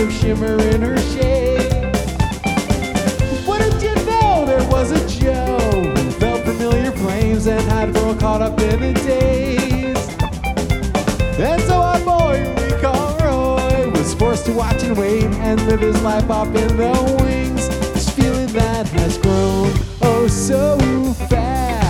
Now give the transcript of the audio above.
of shimmer in her shade. What did you know? There was a Joe who felt familiar flames and had grown caught up in a daze. And so our boy we call Roy was forced to watch and wait and live his life up in the wings. This feeling that has grown oh so fast.